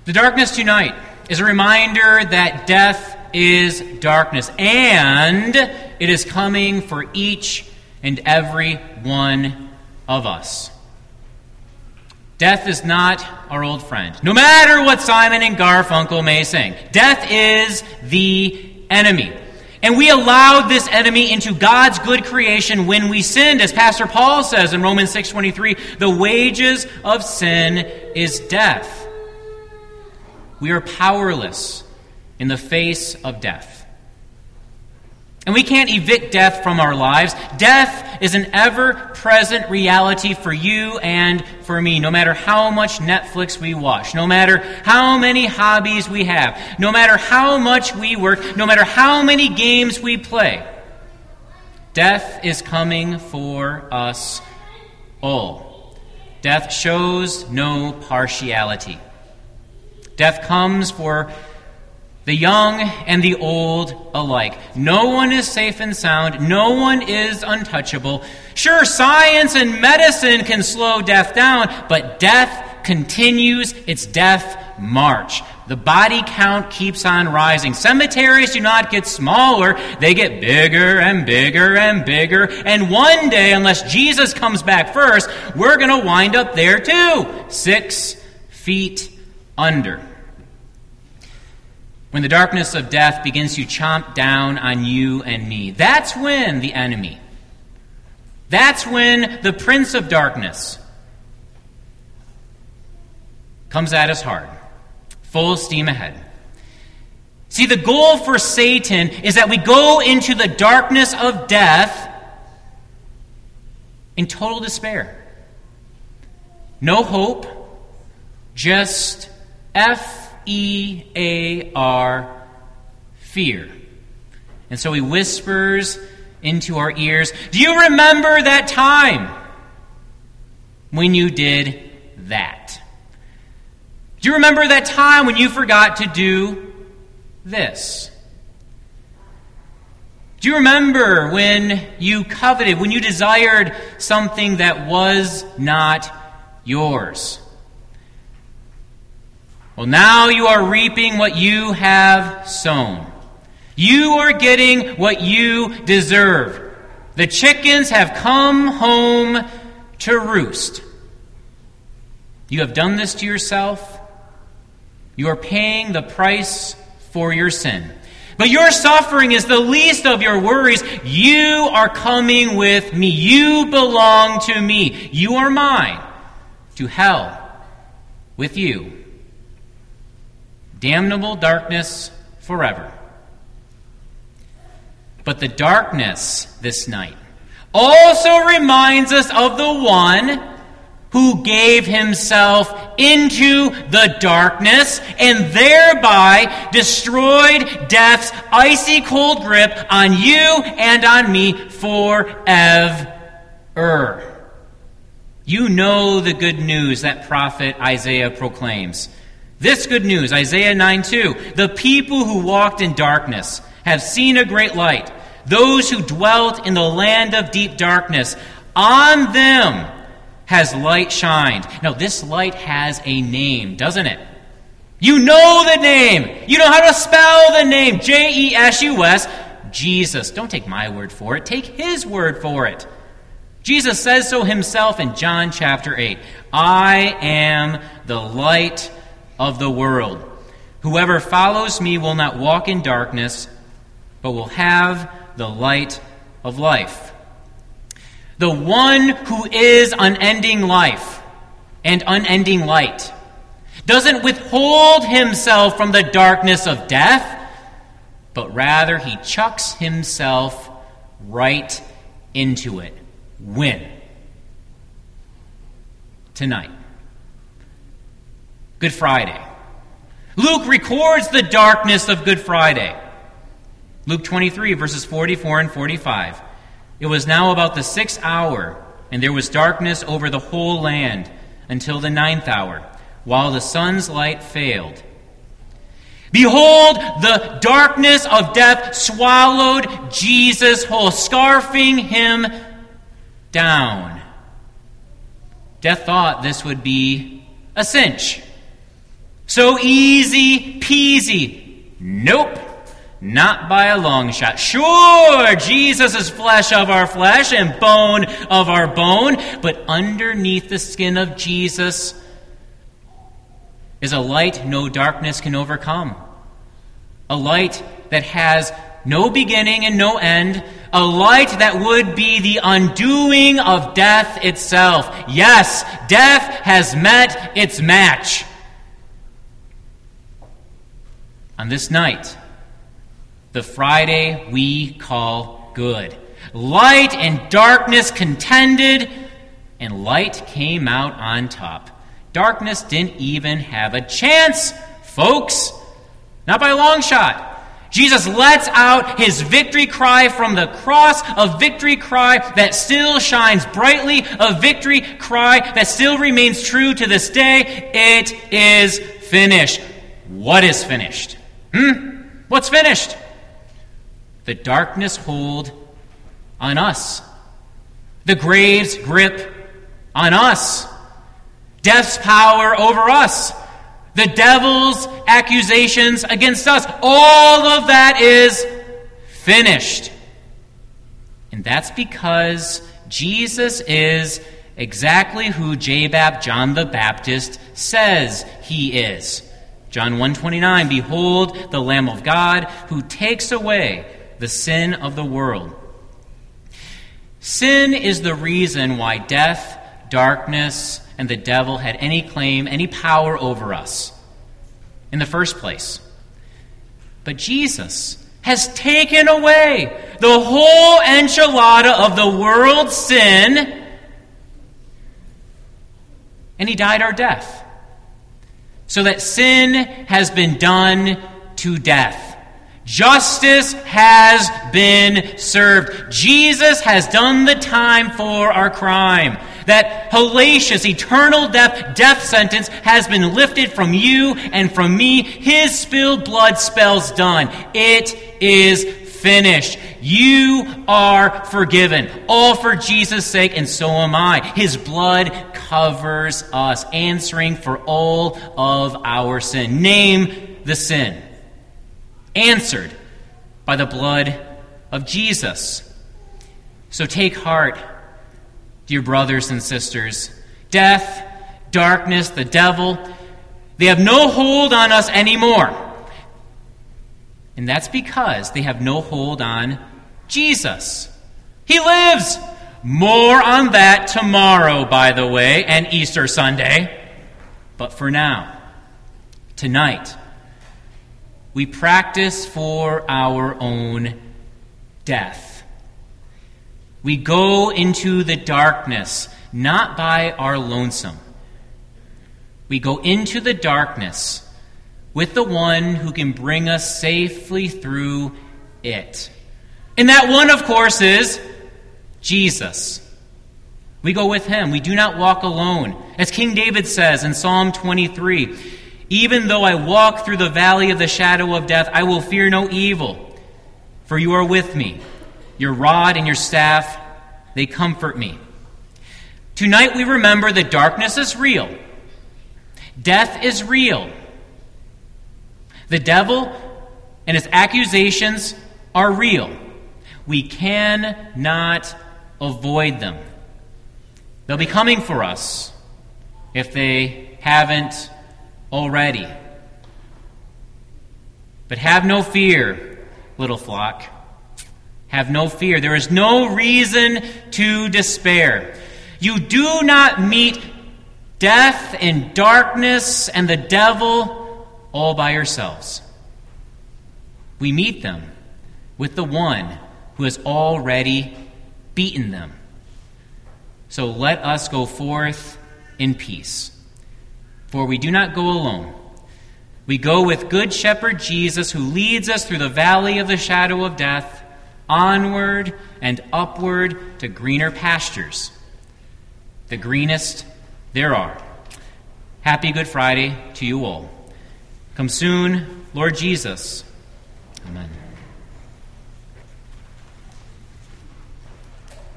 The darkness tonight is a reminder that death is darkness, and it is coming for each and every one of us. Death is not our old friend, no matter what Simon and Garfunkel may sing. Death is the enemy. And we allowed this enemy into God's good creation when we sinned. As Pastor Paul says in Romans 6:23, the wages of sin is death. We are powerless in the face of death. And we can't evict death from our lives. Death is an ever-present reality for you and for me, no matter how much Netflix we watch, no matter how many hobbies we have, no matter how much we work, no matter how many games we play. Death is coming for us all. Death shows no partiality. Death comes for the young and the old alike. No one is safe and sound. No one is untouchable. Sure, science and medicine can slow death down, but death continues its death march. The body count keeps on rising. Cemeteries do not get smaller. They get bigger and bigger and bigger. And one day, unless Jesus comes back first, we're going to wind up there too, 6 feet under. When the darkness of death begins to chomp down on you and me, that's when the enemy, that's when the prince of darkness comes at us hard, full steam ahead. See, the goal for Satan is that we go into the darkness of death in total despair. No hope, just F-E-A-R, fear. And so he whispers into our ears, do you remember that time when you did that? Do you remember that time when you forgot to do this? Do you remember when you coveted, when you desired something that was not yours? Well, now you are reaping what you have sown. You are getting what you deserve. The chickens have come home to roost. You have done this to yourself. You are paying the price for your sin. But your suffering is the least of your worries. You are coming with me. You belong to me. You are mine. To hell with you. Damnable darkness forever. But the darkness this night also reminds us of the one who gave himself into the darkness and thereby destroyed death's icy cold grip on you and on me forever. You know the good news that prophet Isaiah proclaims. This good news, Isaiah 9:2, the people who walked in darkness have seen a great light. Those who dwelt in the land of deep darkness, on them has light shined. Now, this light has a name, doesn't it? You know the name. You know how to spell the name. J-E-S-U-S, Jesus. Don't take my word for it. Take his word for it. Jesus says so himself in John chapter 8. I am the light of the world. Whoever follows me will not walk in darkness, but will have the light of life. The one who is unending life and unending light doesn't withhold himself from the darkness of death, but rather he chucks himself right into it. When? Tonight. Good Friday. Luke records the darkness of Good Friday. Luke 23, verses 44 and 45. It was now about the 6th hour, and there was darkness over the whole land until the 9th hour, while the sun's light failed. Behold, the darkness of death swallowed Jesus whole, scarfing him down. Death thought this would be a cinch. So easy peasy. Nope. Not by a long shot. Sure, Jesus is flesh of our flesh and bone of our bone, but underneath the skin of Jesus is a light no darkness can overcome. A light that has no beginning and no end. A light that would be the undoing of death itself. Yes, death has met its match. On this night, the Friday we call good. Light and darkness contended, and light came out on top. Darkness didn't even have a chance, folks. Not by a long shot. Jesus lets out his victory cry from the cross, a victory cry that still shines brightly, a victory cry that still remains true to this day. It is finished. What is finished? What's finished? The darkness hold on us. The grave's grip on us. Death's power over us. The devil's accusations against us. All of that is finished. And that's because Jesus is exactly who Jabab, John the Baptist, says he is. John 1:29, behold the Lamb of God who takes away the sin of the world. Sin is the reason why death, darkness, and the devil had any claim, any power over us in the first place. But Jesus has taken away the whole enchilada of the world's sin, and he died our death, so that sin has been done to death. Justice has been served. Jesus has done the time for our crime. That hellacious, eternal death sentence has been lifted from you and from me. His spilled blood spells done. It is finished. You are forgiven. All for Jesus' sake, and so am I. His blood covers us, answering for all of our sin. Name the sin. Answered by the blood of Jesus. So take heart, dear brothers and sisters. Death, darkness, the devil, they have no hold on us anymore. And that's because they have no hold on Jesus. He lives. More on that tomorrow, by the way, and Easter Sunday. But for now, tonight, we practice for our own death. We go into the darkness, not by our lonesome. We go into the darkness with the one who can bring us safely through it. And that one, of course, is Jesus. We go with him. We do not walk alone. As King David says in Psalm 23, even though I walk through the valley of the shadow of death, I will fear no evil, for you are with me. Your rod and your staff, they comfort me. Tonight we remember that darkness is real. Death is real. The devil and his accusations are real. We cannot avoid them. They'll be coming for us if they haven't already. But have no fear, little flock. Have no fear. There is no reason to despair. You do not meet death and darkness and the devil all by yourselves. We meet them with the one who has already beaten them. So let us go forth in peace. For we do not go alone. We go with Good Shepherd Jesus, who leads us through the valley of the shadow of death, onward and upward to greener pastures, the greenest there are. Happy Good Friday to you all. Come soon, Lord Jesus. Amen.